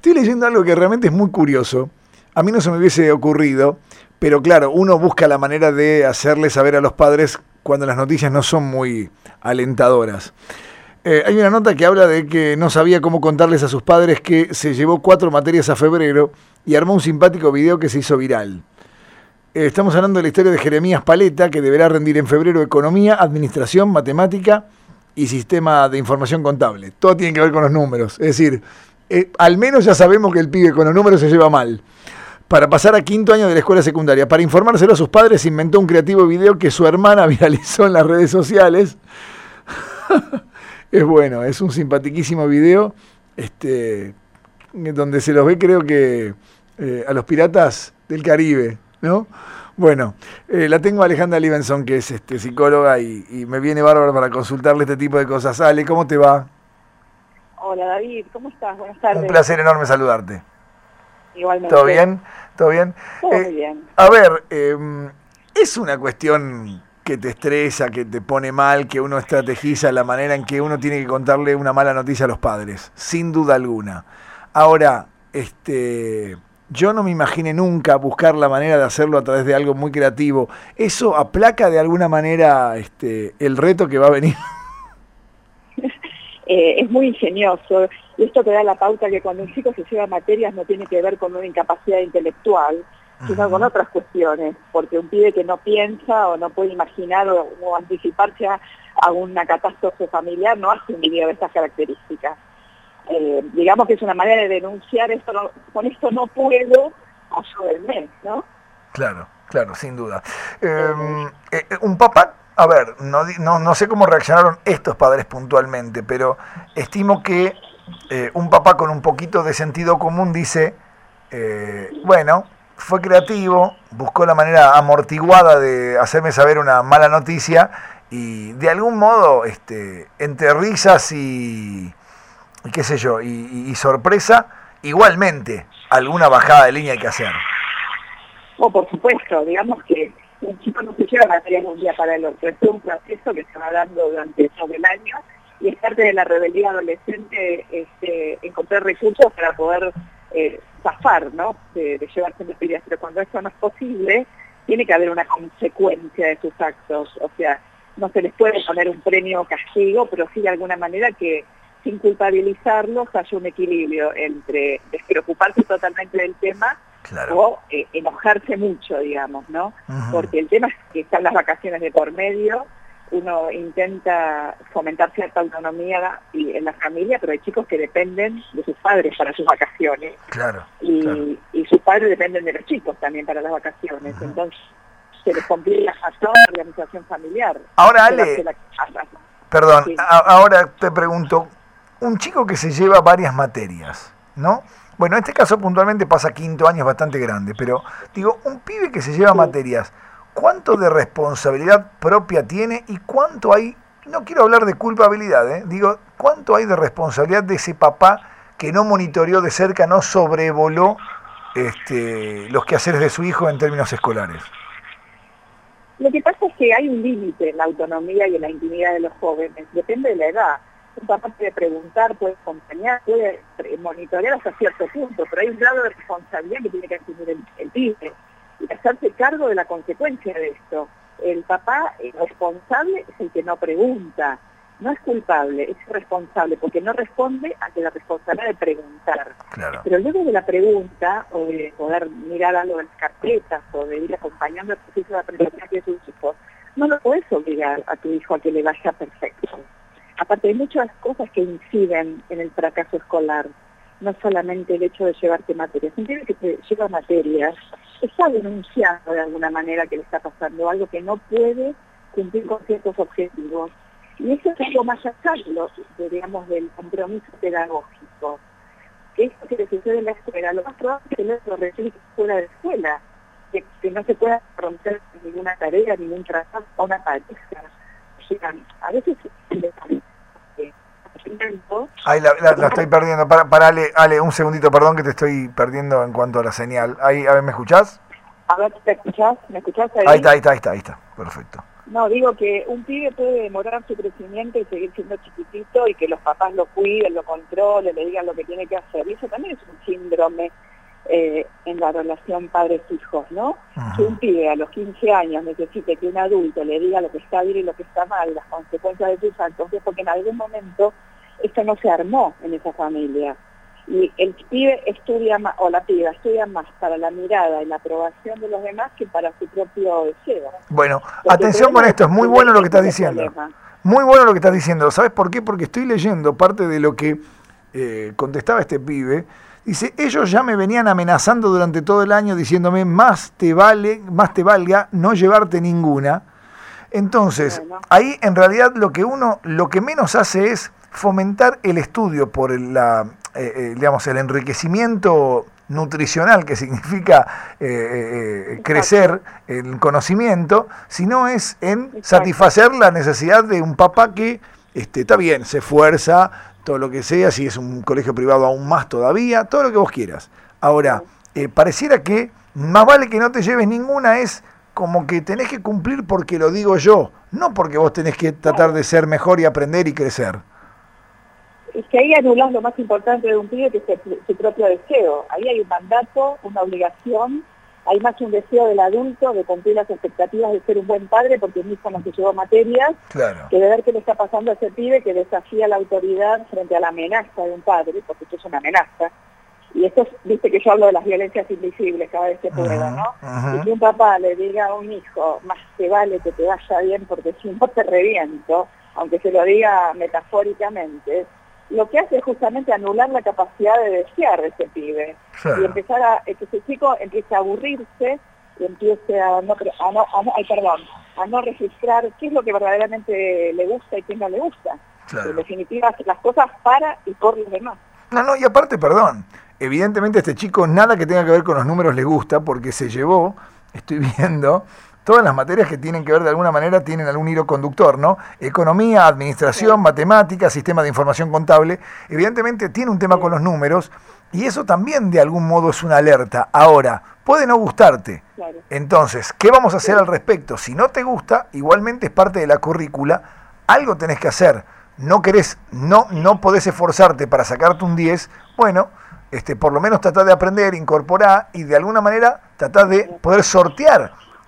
Estoy leyendo algo que realmente es muy curioso. A mí no se me hubiese ocurrido, pero claro, uno busca la manera de hacerle saber a los padres cuando las noticias no son muy alentadoras. Hay una nota que habla de que no sabía cómo contarles a sus padres que se llevó 4 materias a febrero y armó un simpático video que se hizo viral. Estamos hablando de la historia de Jeremías Paleta, que deberá rendir en febrero Economía, Administración, Matemática y Sistema de Información Contable. Todo tiene que ver con los números. Es decir, al menos ya sabemos que el pibe con los números se lleva mal. Para pasar a 5º año de la escuela secundaria. Para informárselo a sus padres, inventó un creativo video que su hermana viralizó en las redes sociales. Es bueno, es un simpatiquísimo video donde se los ve, creo que a los piratas del Caribe, ¿no? Bueno, la tengo a Alejandra Libenson, que es psicóloga y me viene bárbaro para consultarle este tipo de cosas. Ale, ¿cómo te va? Hola David, ¿cómo estás? Buenas tardes. Un placer enorme saludarte. Igualmente. ¿Todo bien? ¿Todo bien? Todo muy bien. A ver, es una cuestión que te estresa, que te pone mal, que uno estrategiza la manera en que uno tiene que contarle una mala noticia a los padres, sin duda alguna. Ahora, yo no me imaginé nunca buscar la manera de hacerlo a través de algo muy creativo. ¿Eso aplaca de alguna manera el reto que va a venir? Es muy ingenioso y esto te da la pauta que cuando un chico se lleva materias no tiene que ver con una incapacidad intelectual, sino con otras cuestiones, porque un pibe que no piensa o no puede imaginar o anticiparse a una catástrofe familiar no hace un video de estas características. Digamos que es una manera de denunciar esto, con esto no puedo, ayúdenme, ¿no? Claro, claro, sin duda. Un papá, a ver, no sé cómo reaccionaron estos padres puntualmente, pero estimo que un papá con un poquito de sentido común dice, bueno, fue creativo, buscó la manera amortiguada de hacerme saber una mala noticia y de algún modo, entre risas y qué sé yo, y sorpresa, igualmente alguna bajada de línea hay que hacer. Por supuesto, digamos que un chico no se lleva materias de un día para el otro, es un proceso que se va dando durante todo el año y es parte de la rebeldía adolescente encontrar recursos para poder zafar, ¿no? de llevarse materias, pero cuando eso no es posible, tiene que haber una consecuencia de sus actos, o sea, no se les puede poner un premio o castigo, pero sí de alguna manera que sin culpabilizarlos haya un equilibrio entre despreocuparse totalmente del tema, claro, o enojarse mucho, digamos, ¿no? Uh-huh. Porque el tema es que están las vacaciones de por medio, uno intenta fomentar cierta autonomía en la familia, pero hay chicos que dependen de sus padres para sus vacaciones. Claro, y sus padres dependen de los chicos también para las vacaciones. Uh-huh. Entonces se les complica a toda la organización familiar. Ahora, Ale, perdón, sí. Ahora te pregunto, un chico que se lleva varias materias, ¿no? Bueno, en este caso puntualmente pasa 5º año, es bastante grande, pero digo, un pibe que se lleva materias, ¿cuánto de responsabilidad propia tiene y cuánto hay, no quiero hablar de culpabilidad, digo, cuánto hay de responsabilidad de ese papá que no monitoreó de cerca, no sobrevoló los quehaceres de su hijo en términos escolares? Lo que pasa es que hay un límite en la autonomía y en la intimidad de los jóvenes, depende de la edad. Un papá puede preguntar, puede acompañar, puede monitorear hasta cierto punto, pero hay un grado de responsabilidad que tiene que asumir el pibe y hacerse cargo de la consecuencia de esto. El papá responsable es el que no pregunta, no es culpable, es responsable, porque no responde ante la responsabilidad de preguntar. Claro. Pero luego de la pregunta, o de poder mirar algo en las carpetas, o de ir acompañando el proceso de aprendizaje de sus hijos, no lo puedes obligar a tu hijo a que le vaya perfecto. Aparte hay muchas cosas que inciden en el fracaso escolar, no solamente el hecho de llevarte materias. Un pibe que te lleva materias está denunciando de alguna manera que le está pasando algo que no puede cumplir con ciertos objetivos. Y eso es algo más allá digamos, del compromiso pedagógico. Que esto que le sucede en la escuela, lo más probable es que no lo replique fuera de escuela, que no se pueda romper ninguna tarea, ningún trabajo a una pareja. A veces Ahí la estoy perdiendo. Para Ale, un segundito, perdón que te estoy perdiendo en cuanto a la señal. Ahí, a ver, ¿me escuchás? A ver, ¿me escuchás? Ahí está. Perfecto. No, digo que un pibe puede demorar su crecimiento y seguir siendo chiquitito y que los papás lo cuiden, lo controlen, le digan lo que tiene que hacer. Y eso también es un síndrome en la relación padres-hijos, ¿no? Ajá. Que un pibe a los 15 años necesite que un adulto le diga lo que está bien y lo que está mal, las consecuencias de sus actos, es porque en algún momento esto no se armó en esa familia. Y el pibe estudia más, o la piba estudia más para la mirada y la aprobación de los demás que para su propio deseo. Bueno, Porque atención con esto, es muy bueno lo que estás diciendo. Problema. Muy bueno lo que estás diciendo. ¿Sabes por qué? Porque estoy leyendo parte de lo que contestaba este pibe. Dice, ellos ya me venían amenazando durante todo el año diciéndome más te valga no llevarte ninguna. Entonces, Bueno. ahí en realidad lo que menos hace es fomentar el estudio por digamos, el enriquecimiento nutricional que significa crecer el conocimiento, sino es en satisfacer la necesidad de un papá que está bien, se esfuerza, todo lo que sea, si es un colegio privado aún más todavía, todo lo que vos quieras. Ahora, pareciera que más vale que no te lleves ninguna, es como que tenés que cumplir porque lo digo yo, no porque vos tenés que tratar de ser mejor y aprender y crecer. Es que ahí anulás lo más importante de un pibe, que es su propio deseo. Ahí hay un mandato, una obligación, hay más un deseo del adulto de cumplir las expectativas de ser un buen padre, porque mi hijo no se llevó materias, Claro. que de ver qué le está pasando a ese pibe que desafía la autoridad frente a la amenaza de un padre, porque esto es una amenaza. Y esto es, viste que yo hablo de las violencias invisibles cada vez que puedo, ¿no? Y que un papá le diga a un hijo, más te vale que te vaya bien porque si no te reviento, aunque se lo diga metafóricamente, lo que hace es justamente anular la capacidad de desear de ese pibe. Claro. Y empezar a que ese chico empiece a aburrirse y empiece a no registrar qué es lo que verdaderamente le gusta y qué no le gusta. Claro. En definitiva, hacer las cosas para y por los demás. No, y aparte, perdón, evidentemente a este chico nada que tenga que ver con los números le gusta porque se llevó, estoy viendo, todas las materias que tienen que ver de alguna manera tienen algún hilo conductor, ¿no? Economía, administración, matemáticas, sistema de información contable. Evidentemente tiene un tema con los números y eso también de algún modo es una alerta. Ahora, puede no gustarte. Claro. Entonces, ¿qué vamos a hacer al respecto? Si no te gusta, igualmente es parte de la currícula, algo tenés que hacer. No querés, no podés esforzarte para sacarte un 10, bueno, por lo menos tratá de aprender, incorporar y de alguna manera tratá de poder sortear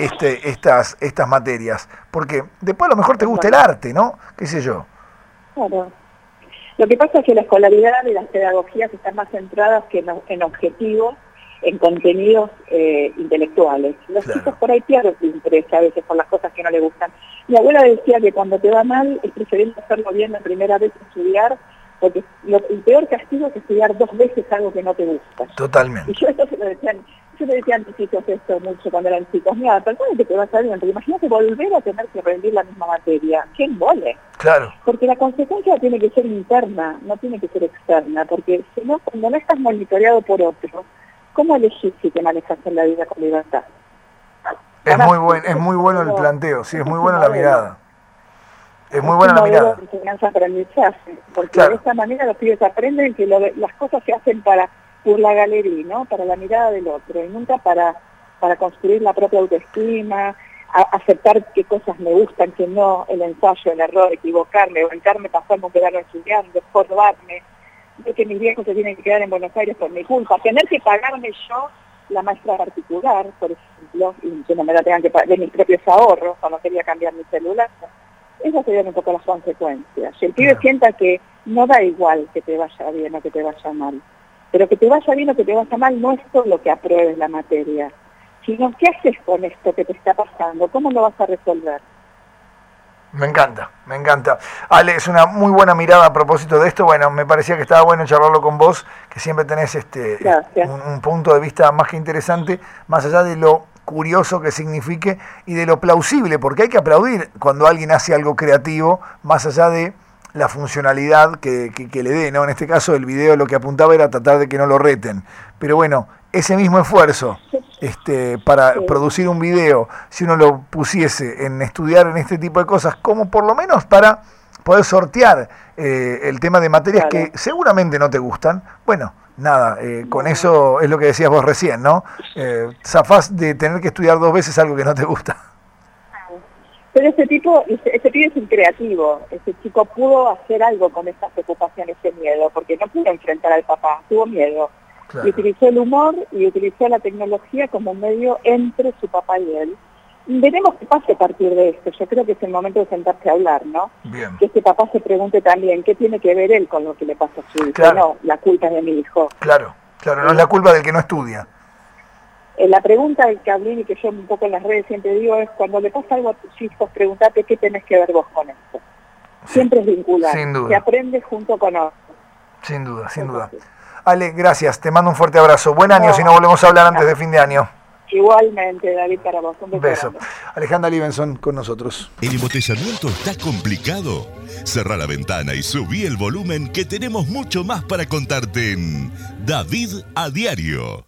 estas materias, porque después a lo mejor te gusta el arte, ¿no? ¿Qué sé yo? Claro. Lo que pasa es que la escolaridad y las pedagogías están más centradas que en objetivos, en contenidos intelectuales. Los chicos por ahí pierden su interés a veces por las cosas que no les gustan. Mi abuela decía que cuando te va mal es preferible hacerlo bien la primera vez que estudiar, porque el peor castigo es estudiar 2 veces algo que no te gusta. Totalmente. Y yo esto se lo decía, yo le decía a mis hijos esto mucho cuando eran chicos, mira, perdón que te vas a bien, pero imagínate volver a tener que rendir la misma materia. ¡Qué embole! Claro. Porque la consecuencia tiene que ser interna, no tiene que ser externa, porque si no, cuando no estás monitoreado por otro, ¿cómo elegís si te manejas en la vida con libertad? Es muy bueno el planteo, sí, es muy buena la mirada. Es muy buena la mirada. Es un enseñanza-aprendizaje, porque Claro. de esta manera los pibes aprenden que las cosas se hacen por la galería, ¿no? Para la mirada del otro, y nunca para construir la propia autoestima, aceptar qué cosas me gustan, que no, el ensayo, el error, equivocarme, bancarme, pasarme un verano estudiando, formarme, ver que mis viejos se tienen que quedar en Buenos Aires por mi culpa, tener que pagarme yo la maestra particular, por ejemplo, y que no me la tengan que pagar de mis propios ahorros cuando quería cambiar mi celular. Esas serían un poco las consecuencias. Si el pibe sienta que no da igual que te vaya bien o que te vaya mal, pero que te vaya bien o que te vaya mal no es solo que apruebes la materia, sino qué haces con esto que te está pasando, cómo lo vas a resolver. Me encanta, me encanta. Ale, es una muy buena mirada a propósito de esto. Bueno, me parecía que estaba bueno charlarlo con vos, que siempre tenés un punto de vista más que interesante, más allá de lo curioso que signifique y de lo plausible, porque hay que aplaudir cuando alguien hace algo creativo, más allá de la funcionalidad que le dé, ¿no? En este caso el video lo que apuntaba era tratar de que no lo reten. Pero bueno, ese mismo esfuerzo para producir un video, si uno lo pusiese en estudiar en este tipo de cosas, como por lo menos para poder sortear el tema de materias que seguramente no te gustan, bueno, nada, con eso es lo que decías vos recién, ¿no? Zafás de tener que estudiar 2 veces algo que no te gusta. Pero ese pibe es un creativo, ese chico pudo hacer algo con estas preocupaciones, ese miedo, porque no pudo enfrentar al papá, tuvo miedo. Claro. Y utilizó el humor y utilizó la tecnología como medio entre su papá y él. Veremos qué pasa a partir de esto. Yo creo que es el momento de sentarse a hablar, ¿no? Bien. Que este papá se pregunte también qué tiene que ver él con lo que le pasa a su hijo. Claro. No, la culpa es de mi hijo. Claro, no es la culpa del que no estudia. La pregunta del Cablín y que yo un poco en las redes siempre digo es, cuando le pasa algo a tus hijos, pregúntate qué tenés que ver vos con esto. Siempre es vincular. Sin duda. Se aprende junto con otros. Sin duda. Ale, gracias. Te mando un fuerte abrazo. Buen año, si no volvemos a hablar antes de fin de año. Igualmente, David, para vos. Un beso. Alejandra Libenson con nosotros. ¿El embotellamiento está complicado? Cerrá la ventana y subí el volumen, que tenemos mucho más para contarte en David a Diario.